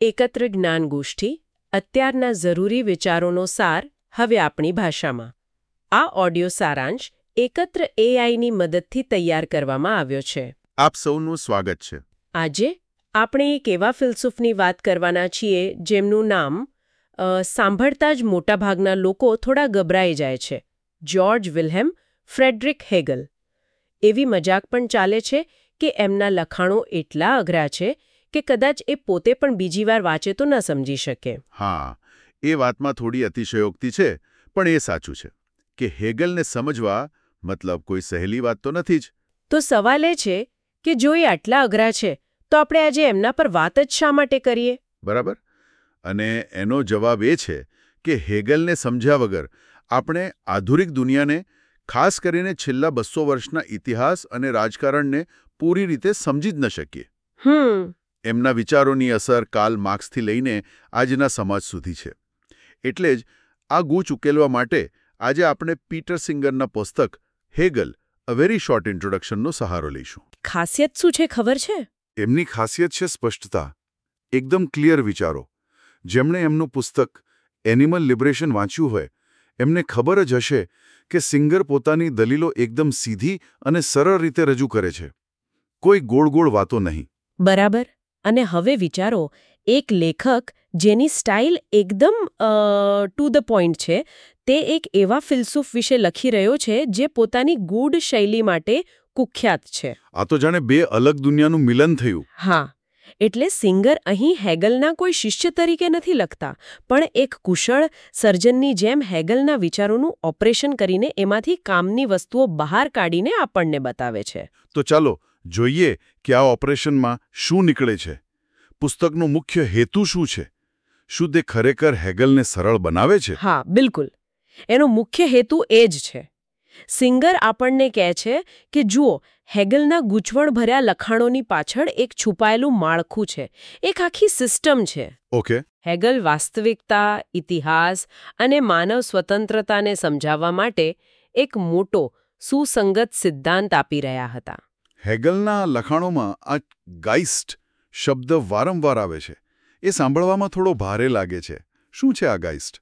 એકત્ર જ્ઞાન ગોષ્ઠી અત્યારના જરૂરી વિચારોનો સાર હવે આપણી ભાષામાં. આ ઓડિયો સારાંશ એકત્ર એઆઈની મદદથી તૈયાર કરવામાં આવ્યો છે. આપ સૌનું સ્વાગત છે. આજે આપણે એક એવા ફિલસૂફની વાત કરવાના છીએ જેમનું નામ સાંભળતા જ મોટાભાગના લોકો થોડા ગભરાઈ જાય છે. George Wilhelm Friedrich Hegel. એવી મજાક પણ ચાલે છે કે એમના લખાણો એટલા અઘરા છે કે કદાચ એ પોતે પણ બીજી વાર વાંચે તો ન સમજી શકે. હા, એ વાતમાં થોડી અતિશયોક્તિ છે, પણ એ સાચું છે કે હેગલને સમજવા મતલબ કોઈ સહેલી વાત તો નથી જ. તો સવાલ એ છે કે જો એ આટલા અઘરા છે તો આપણે આજે એમના પર વાત જ શા માટે કરીએ? બરાબર. અને એનો જવાબ એ છે કે હેગલને સમજ્યા વગર આપણે આધુનિક દુનિયાને, ખાસ કરીને છેલ્લા 200 વર્ષના ઇતિહાસ અને રાજકારણને પૂરી રીતે સમજી જ ન શકીએ. એમના વિચારોની અસર કાર્લ માર્ક્સથી લઈને આજના સમાજ સુધી છે. એટલે જ આ ગૂંચ ઉકેલવા માટે આજે આપણે પીટર સિંગરના પુસ્તક હેગલ અ વેરી શોર્ટ ઇન્ટ્રોડક્શનનો સહારો લઈશું. ખાસિયત શું છે ખબર છે? એમની ખાસિયત છે સ્પષ્ટતા, એકદમ ક્લિયર વિચારો. જેમણે એમનું પુસ્તક એનિમલ લિબરેશન વાંચ્યું હોય એમને ખબર જ હશે કે સિંગર પોતાની દલીલો એકદમ સીધી અને સરળ રીતે રજૂ કરે છે. કોઈ ગોળ ગોળ વાતો નહીં. બરાબર. અને હવે વિચારો, એક લેખક જેની સ્ટાઇલ એકદમ ટુ ધ પોઈન્ટ છે, તે એક એવા ફિલસૂફ વિશે લખી રહ્યો છે જે પોતાની ગૂઢ શૈલી માટે કુખ્યાત છે. આ તો જાણે બે અલગ દુનિયાનું મિલન થયું. હા, એટલે સિંગર અહીં હેગલના કોઈ શિષ્ય તરીકે નથી લખતા, પણ એક કુશળ સર્જનની જેમ હેગલના વિચારોનું ઓપરેશન કરીને એમાંથી કામની વસ્તુઓ બહાર કાઢીને આપણને બતાવે છે. તો ચાલો જોઈએ કે આ ઓપરેશનમાં શું નીકળે છે. પુસ્તકનો મુખ્ય હેતુ શું છે? શું તે ખરેખર હેગલને સરળ બનાવે છે? હા, બિલકુલ. એનો મુખ્ય હેતુ એ જ છે. સિંગર આપણને કહે છે કે જુઓ, હેગલના ગૂંચવણભર્યા લખાણોની પાછળ એક છુપાયેલું માળખું છે, એક આખી સિસ્ટમ છે. ઓકે. હેગલ વાસ્તવિકતા, ઇતિહાસ અને માનવ સ્વતંત્રતાને સમજાવવા માટે એક મોટો, સુસંગત સિદ્ધાંત આપી રહ્યા હતા. હેગલના લખાણોમાં આ ગાઇસ્ટ શબ્દ વારંવાર આવે છે. એ સાંભળવામાં થોડો ભારે લાગે છે. શું છે આ ગાઇસ્ટ?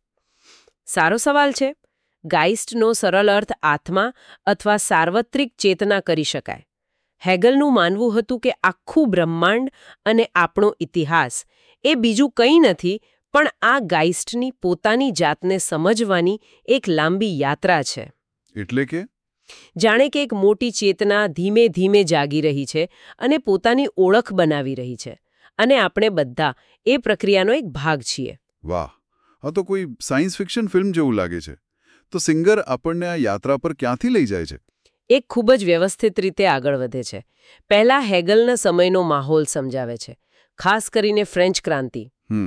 સારો સવાલ છે. ગાઇસ્ટનો સરળ અર્થ આત્મા અથવા સાર્વત્રિક ચેતના કરી શકાય. હેગલનું માનવું હતું કે આખું બ્રહ્માંડ અને આપણો ઇતિહાસ એ બીજું કંઈ નથી પણ આ ગાઇસ્ટની પોતાની જાતને સમજવાની એક લાંબી યાત્રા છે. એટલે કે જાણે કે એક મોટી ચેતના ધીમે ધીમે જાગી રહી છે અને પોતાની ઓળખ બનાવી રહી છે, અને આપણે બધા એ પ્રક્રિયાનો એક ભાગ છીએ. વાહ, આ તો કોઈ સાયન્સ ફિક્શન ફિલ્મ જેવું લાગે છે. તો સિંગર આપણને આ યાત્રા પર ક્યાંથી લઈ જાય છે? એક ખૂબ જ વ્યવસ્થિત રીતે આગળ વધે છે. પહેલા હેગલના સમયનો માહોલ સમજાવે છે, ખાસ કરીને ફ્રેન્ચ ક્રાંતિ.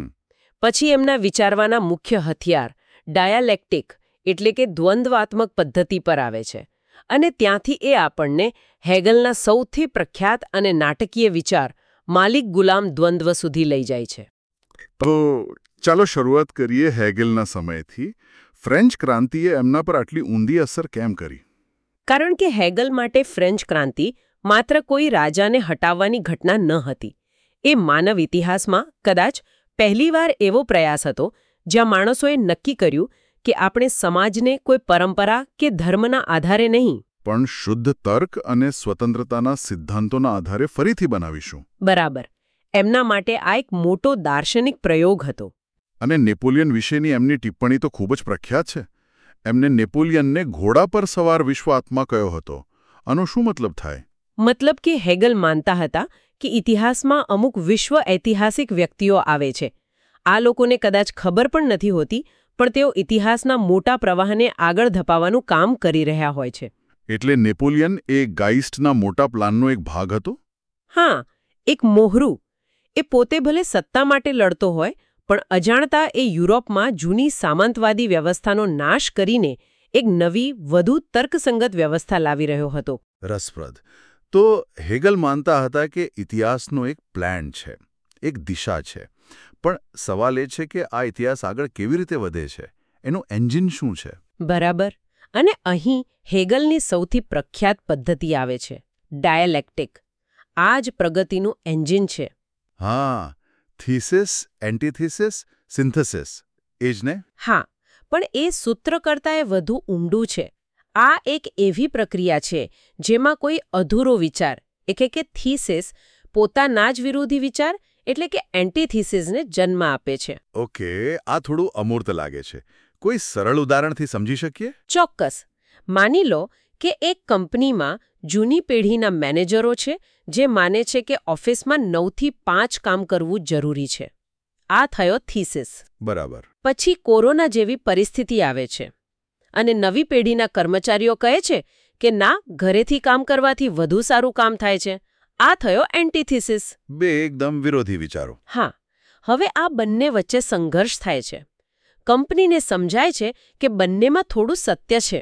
પછી એમના વિચારવાના મુખ્ય હથિયાર ડાયાલેક્ટિક એટલે કે દ્વંદ્વાત્મક પદ્ધતિ પર આવે છે, અને ત્યાંથી એ આપણને હેગલના સૌથી પ્રખ્યાત અને નાટકીય વિચાર માલિક ગુલામ દ્વંદ્વ સુધી લઈ જાય છે. તો ચાલો શરૂઆત કરીએ હેગલના સમયથી. ફ્રેન્ચ ક્રાંતિએ એમના પર આટલી ઊંડી અસર કેમ કરી? કારણ કે હેગલ માટે ફ્રેન્ચ ક્રાંતિ માત્ર કોઈ રાજાને હટાવવાની ઘટના ન હતી. એ માનવ ઇતિહાસમાં કદાચ પહેલીવાર એવો પ્રયાસ હતો જ્યાં માણસોએ નક્કી કર્યું કે આપણે સમાજને કોઈ પરંપરા કે ધર્મના આધારે નહીં, પણ શુદ્ધ તર્ક અને સ્વતંત્રતાના સિદ્ધાંતોના આધારે ફરીથી બનાવીશું. બરાબર. એમના માટે આ એક મોટો દાર્શનિક પ્રયોગ હતો. અને નેપોલિયન વિશેની એમની ટિપ્પણી તો ખૂબ જ પ્રખ્યાત છે. એમને નેપોલિયનને ઘોડા પર સવાર વિશ્વ આત્મા કહ્યો હતો. આનો શું મતલબ થાય? મતલબ કે હેગલ માનતા હતા કે ઇતિહાસમાં અમુક વિશ્વ ઐતિહાસિક વ્યક્તિઓ આવે છે. આ લોકોને કદાચ ખબર પણ નથી હોતી, પણ તેઓ ઇતિહાસના મોટા પ્રવાહને આગળ ધપાવવાનું કામ કરી રહ્યા હોય છે. એટલે નેપોલિયન એ ગાઇસ્ટના મોટા પ્લાનનો એક ભાગ હતો? હા, એક મોહરું. એ પોતે ભલે સત્તા માટે લડતો હોય, પણ અજાણતા એ યુરોપમાં જૂની સામંતવાદી વ્યવસ્થાનો નાશ કરીને એક નવી, વધુ તર્કસંગત વ્યવસ્થા લાવી રહ્યો હતો. રસપ્રદ. તો હેગલ માનતા હતા કે ઇતિહાસનો એક પ્લાન છે, એક દિશા છે. પણ સવાલ એ છે કે આ ઇતિહાસ આગળ કેવી રીતે વધે છે? એનું એન્જિન શું છે? બરાબર. અને અહીં હેગલની સૌથી પ્રખ્યાત પદ્ધતિ આવે છે, ડાયાલેક્ટિક. આ જ પ્રગતિનું એન્જિન છે. હા, થીસિસ, એન્ટીથીસિસ, સિન્થેસિસ એ જ ને? હા, પણ એ સૂત્ર કરતાં એ વધુ ઊંડું છે. આ એક એવી પ્રક્રિયા છે જેમાં કોઈ અધૂરો વિચાર એટલે કે થીસિસ પોતાના જ વિરોધી વિચાર એટલે કે એન્ટીથીસિસને જન્મ આપે છે. ઓકે, આ થોડું અમૂર્ત લાગે છે. કોઈ સરળ ઉદાહરણથી સમજી શકીએ? ચોક્કસ. માની લો કે એક કંપનીમાં જૂની પેઢીના મેનેજરો છે જે માને છે કે ઓફિસમાં 9 થી 5 કામ કરવું જરૂરી છે. આ થયો થીસિસ. બરાબર. પછી કોરોના જેવી પરિસ્થિતિ આવે છે અને નવી પેઢીના કર્મચારીઓ કહે છે કે ના, ઘરેથી કામ કરવાથી વધુ સારું કામ થાય છે. આ થયો એન્ટીથીસિસ. બે એકદમ વિરોધી વિચારો. હા, હવે આ બંને વચ્ચે સંઘર્ષ થાય છે. કંપનીને સમજાય છે કે બંનેમાં થોડું સત્ય છે.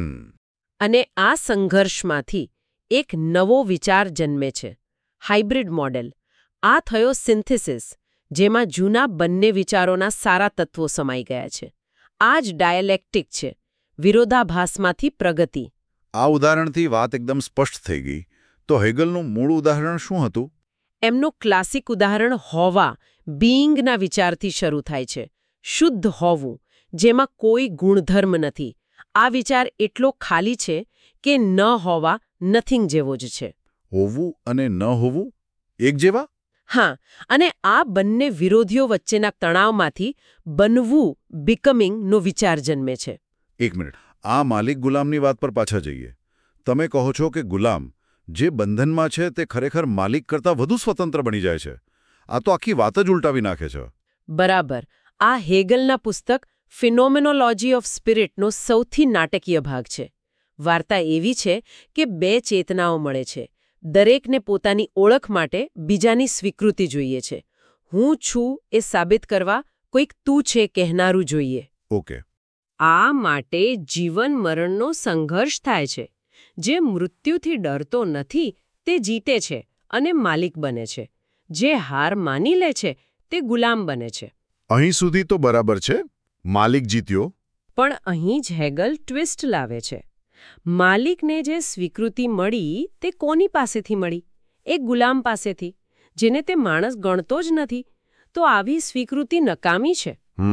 અને આ સંઘર્ષમાંથી એક નવો વિચાર જન્મે છે, હાઇબ્રિડ મોડેલ. આ થયો સિન્થેસિસ, જેમાં જૂના બંને વિચારોના સારા તત્વો સમાઈ ગયા છે. આ જ ડાયલેક્ટિક છે, વિરોધાભાસમાંથી પ્રગતિ. આ ઉદાહરણથી વાત એકદમ સ્પષ્ટ થઈ ગઈ. તો હેગલનું મૂળ ઉદાહરણ શું હતું? એમનું ક્લાસિક ઉદાહરણ હોવા, બીઇંગના વિચારથી શરૂ થાય છે. શુદ્ધ હોવું, જેમાં કોઈ ગુણધર્મ નથી. આ વિચાર એટલો ખાલી છે કે ન હોવા નથિંગ જેવો જ છે. હોવું અને ન હોવું એક જેવા? હા, અને આ બંને વિરોધીઓ વચ્ચેના તણાવમાંથી બનવું, બીકમિંગ નો વિચાર જન્મે છે. એક મિનિટ, આ માલિક ગુલામની વાત પર પાછા જઈએ. તમે કહો છો કે ગુલામ જે બંધનમાં છે તે ખરેખર માલિક કરતાં વધુ સ્વતંત્ર બની જાય છે. આ તો આખી વાત જ ઉલટાવી નાખે છે. બરાબર. આ હેગલના પુસ્તક ફિનોમેનોલોજી ઓફ સ્પિરિટનો સૌથી નાટકીય ભાગ છે. વાર્તા એવી છે કે બે ચેતનાઓ મળે છે. દરેકને પોતાની ઓળખ માટે બીજાની સ્વીકૃતિ જોઈએ છે. હું છું એ સાબિત કરવા કોઈક તું છે કહેનારું જોઈએ. ઓકે. આ માટે જીવન મરણનો સંઘર્ષ થાય છે. જે મૃત્યુથી ડરતો નથી તે જીતે છે અને માલિક બને છે. જે હાર માની લે છે તે ગુલામ બને છે. અહીં સુધી તો બરાબર છે. માલિક જીત્યો. પણ અહીં જ હેગલ ટ્વિસ્ટ લાવે છે. માલિકને જે સ્વીકૃતિ મળી તે કોની પાસેથી મળી? એક ગુલામ પાસેથી, જેને તે માણસ ગણતો જ નથી. તો આવી સ્વીકૃતિ નકામી છે.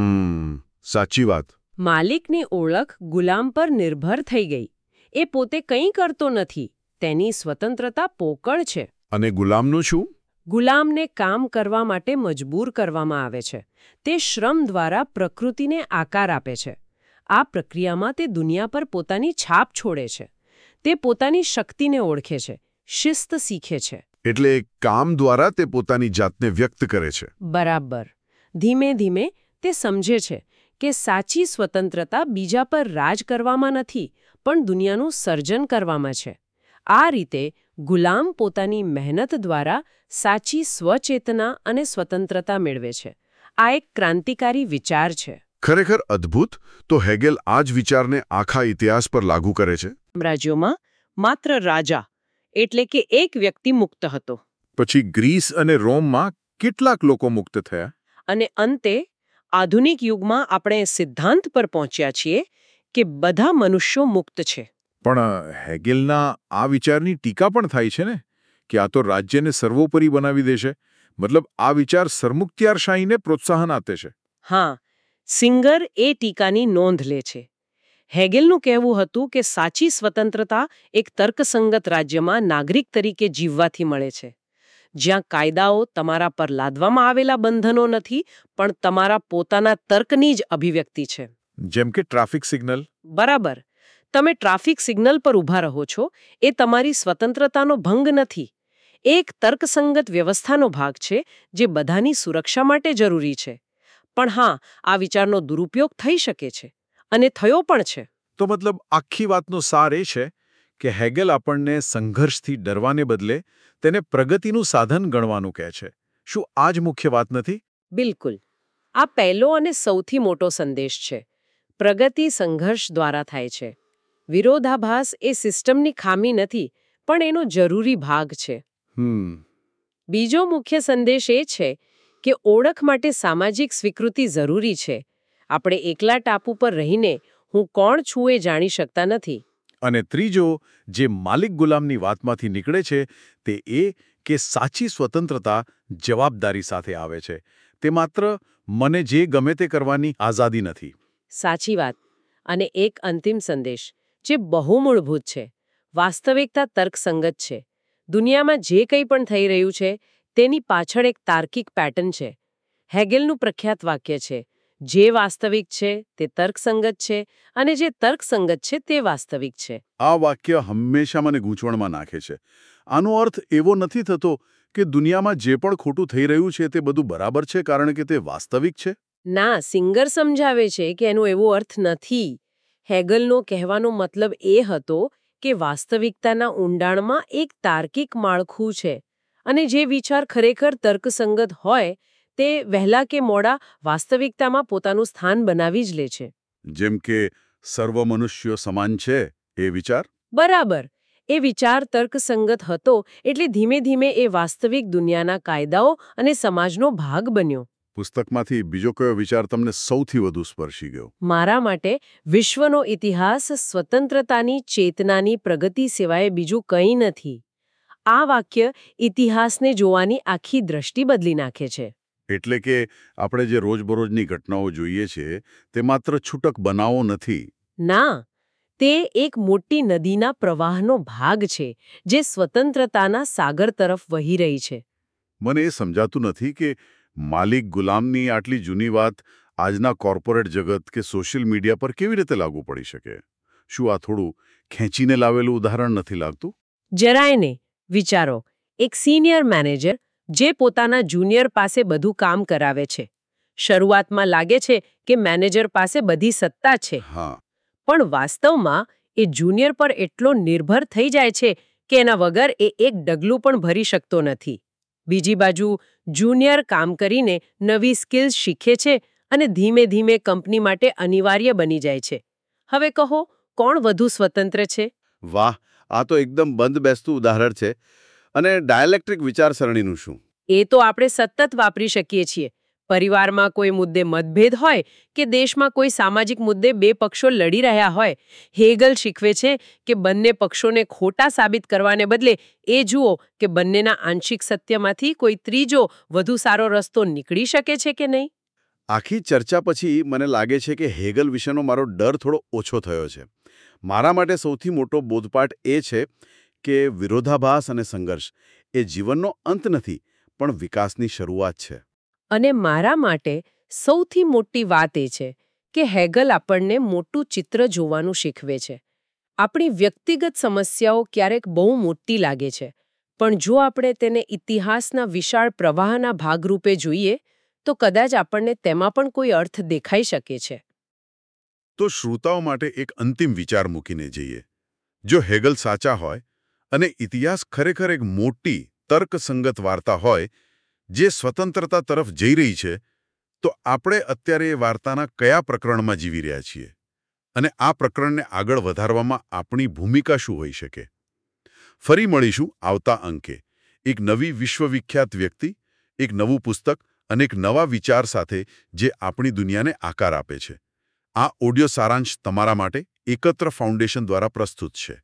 સાચી વાત. માલિકની ઓળખ ગુલામ પર નિર્ભર થઈ ગઈ. એ પોતે કંઈ કરતો નથી. તેની સ્વતંત્રતા પોકળ છે. અને ગુલામનું શું? ગુલામને કામ કરવા માટે મજબૂર કરવામાં આવે છે. તે શ્રમ દ્વારા પ્રકૃતિને આકાર આપે છે. આ પ્રક્રિયામાં તે દુનિયા પર પોતાની છાપ છોડે છે. તે પોતાની શક્તિને ઓળખે છે, શિસ્ત શીખે છે. એટલે કામ દ્વારા તે પોતાની જાતને વ્યક્ત કરે છે. બરાબર. ધીમે ધીમે તે સમજે છે કે સાચી સ્વતંત્રતા બીજા પર રાજ કરવામાં નથી, પણ દુનિયાનું સર્જન કરવામાં છે. આ રીતે ગુલામ પોતાની મહેનત દ્વારા સાચી સ્વચેતના અને સ્વતંત્રતા મેળવે છે. આ એક ક્રાંતિકારી વિચાર છે. ખરેખર અદ્ભુત. તો હેગેલ આ જ વિચારને આખા ઇતિહાસ પર લાગુ કરે છે. રાજ્યોમાં માત્ર રાજા એટલે કે એક વ્યક્તિ મુક્ત હતો. પછી ગ્રીસ અને રોમમાં કેટલાક લોકો મુક્ત થયા? અને અંતે આધુનિક યુગમાં આપણે સિદ્ધાંત પર પહોંચ્યા છીએ કે બધા મનુષ્યો મુક્ત છે. પણ હેગેલના આ વિચારની ટીકા પણ થાય છે ને, કે આ તો રાજ્યને સર્વોપરી બનાવી દેશે. મતલબ આ વિચાર સરમુખત્યારશાહીને પ્રોત્સાહન આપે છે. હા, સિંગર એ ટીકાની નોંધ લે છે. હેગેલનું કહેવું હતું કે સાચી સ્વતંત્રતા એક તર્કસંગત રાજ્યમાં નાગરિક તરીકે જીવવાથી મળે છે, જ્યાં કાયદાઓ તમારા પર લાદવામાં આવેલા બંધનો નથી, પણ તમારા પોતાના તર્કની જ અભિવ્યક્તિ છે. જેમ કે ટ્રાફિક સિગ્નલ. બરાબર. તમે ટ્રાફિક સિગ્નલ પર ઊભા રહો છો એ તમારી સ્વતંત્રતાનો ભંગ નથી. એક તર્કસંગત વ્યવસ્થાનો ભાગ છે જે બધાની સુરક્ષા માટે જરૂરી છે. પણ હા, આ વિચારનો દુરુપયોગ થઈ શકે છે, અને થયો પણ છે. તો મતલબ આખી વાતનો સાર એ છે કે હેગેલ આપણને સંઘર્ષથી ડરવાને બદલે તેને પ્રગતિનું સાધન ગણવાનું કહે છે. શું આ જ મુખ્ય વાત નથી? બિલકુલ. આ પહેલો અને સૌથી મોટો સંદેશ છે. પ્રગતિ સંઘર્ષ દ્વારા થાય છે. વિરોધાભાસ એ સિસ્ટમની ખામી નથી, પણ એનો જરૂરી ભાગ છે. બીજો મુખ્ય સંદેશ એ છે કે ઓળખ માટે સામાજિક સ્વીકૃતિ જરૂરી છે. આપણે એકલા ટાપુ પર રહીને હું કોણ છું એ જાણી શકતા નથી. અને ત્રીજો, જે માલિક ગુલામની વાતમાંથી નીકળે છે, તે એ કે સાચી સ્વતંત્રતા જવાબદારી સાથે આવે છે. તે માત્ર મને જે ગમે તે કરવાની આઝાદી નથી. સાચી વાત. અને એક અંતિમ સંદેશ જે બહુ મૂળભૂત છે. વાસ્તવિકતા તર્કસંગત છે. દુનિયામાં જે કંઈ પણ થઈ રહ્યું છે તેની પાછળ એક તાર્કિક પેટર્ન છે. હેગેલનું પ્રખ્યાત વાક્ય છે, જે વાસ્તવિક છે તે તર્કસંગત છે અને જે તર્કસંગત છે તે વાસ્તવિક છે. આ વાક્ય હંમેશા મને ગૂંચવણમાં નાખે છે. આનો અર્થ એવો નથી થતો કે દુનિયામાં જે પણ ખોટું થઈ રહ્યું છે તે બધું બરાબર છે કારણ કે તે વાસ્તવિક છે. ના, સિંગર સમજાવે છે કે એનો એવો અર્થ નથી. હેગલનો કહેવાનો મતલબ એ હતો કે વાસ્તવિકતાના ઊંડાણમાં એક તાર્કિક માળખું છે અને જે વિચાર ખરેખર તર્કસંગત હોય તે વહેલા કે મોડા વાસ્તવિકતામાં પોતાનું સ્થાન બનાવી જ લે છે. જેમ કે સર્વ મનુષ્યો સમાન છે એ વિચાર. બરાબર. એ વિચાર તર્કસંગત હતો એટલે ધીમે ધીમે એ વાસ્તવિક દુનિયાના કાયદાઓ અને સમાજનો ભાગ બન્યો. પુસ્તકમાંથી બીજો કયો વિચાર તમને સૌથી વધુ સ્પર્શી ગયો? મારા માટે વિશ્વનો ઇતિહાસ સ્વતંત્રતાની ચેતનાની પ્રગતિ સિવાય બીજું કંઈ નથી. આ વાક્ય ઇતિહાસને જોવાની આખી દ્રષ્ટિ બદલી નાખે છે. એટલે કે આપણે જે રોજબરોજની ઘટનાઓ જોઈએ છીએ તે માત્ર છૂટક બનાવો નથી. ના, તે એક મોટી નદીના પ્રવાહનો ભાગ છે જે સ્વતંત્રતાના સાગર તરફ વહી રહી છે. મને એ સમજાતું નથી કે માલિક ગુલામની આટલી જૂની વાત આજના કોર્પોરેટ જગત કે સોશિયલ મીડિયા પર કેવી રીતે લાગુ પડી શકે. શું આ થોડું ખેંચીને લાવેલું ઉદાહરણ નથી લાગતું? જરાય ને. વિચારો, એક સિનિયર મેનેજર જે પોતાના જુનિયર પાસે બધું કામ કરાવે છે. શરૂઆતમાં લાગે છે કે મેનેજર પાસે બધી સત્તા છે. હા. પણ વાસ્તવમાં એ જુનિયર પર એટલો નિર્ભર થઈ જાય છે કે એના વગર એ એક ડગલું પણ ભરી શકતો નથી. બીજી બાજુ જુનિયર કામ કરીને નવી સ્કિલ્સ શીખે છે અને ધીમે ધીમે કંપની માટે અનિવાર્ય બની જાય છે. હવે કહો, કોણ વધુ સ્વતંત્ર છે? વાહ, આ તો એકદમ બંધ બેસતું ઉદાહરણ છે. અને ડાયલેક્ટ્રિક વિચારસરણીનું શું? એ તો આપણે સતત વાપરી શકીએ છીએ. પરિવારમાં કોઈ મુદ્દે મતભેદ હોય કે દેશમાં કોઈ સામાજિક મુદ્દે બે પક્ષો લડી રહ્યા હોય, હેગલ શીખવે છે કે બંને પક્ષોને ખોટા સાબિત કરવાને બદલે એ જુઓ કે બંનેના આંશિક સત્યમાંથી કોઈ ત્રીજો વધુ સારો રસ્તો નીકળી શકે છે કે નહીં. આખી ચર્ચા પછી મને લાગે છે કે હેગલ વિશેનો મારો ડર થોડો ઓછો થયો છે. મારા માટે સૌથી મોટો બોધપાઠ એ છે કે વિરોધાભાસ અને સંઘર્ષ એ જીવનનો અંત નથી, પણ વિકાસની શરૂઆત છે. અને મારા માટે સૌથી મોટી વાત એ છે કે હેગલ આપણને મોટું ચિત્ર જોવાનું શીખવે છે. આપણી વ્યક્તિગત સમસ્યાઓ ક્યારેક બહુ મોટી લાગે છે, પણ જો આપણે તેને ઇતિહાસના વિશાળ પ્રવાહના ભાગરૂપે જોઈએ તો કદાચ આપણને તેમાં પણ કોઈ અર્થ દેખાઈ શકે છે. તો શ્રોતાઓ માટે એક અંતિમ વિચાર મૂકીને જઈએ. જો હેગલ સાચા હોય અને ઇતિહાસ ખરેખર એક મોટી તર્કસંગત વાર્તા હોય જે સ્વતંત્રતા તરફ જઈ રહી છે, તો આપણે અત્યારે એ વાર્તાના કયા પ્રકરણમાં જીવી રહ્યા છીએ? અને આ પ્રકરણને આગળ વધારવામાં આપણી ભૂમિકા શું હોઈ શકે? ફરી મળીશું આવતા અંકે એક નવી વિશ્વવિખ્યાત વ્યક્તિ, એક નવું પુસ્તક અને એક નવા વિચાર સાથે જે આપણી દુનિયાને આકાર આપે છે. આ ઓડિયો સારાંશ તમારા માટે એકત્ર ફાઉન્ડેશન દ્વારા પ્રસ્તુત છે.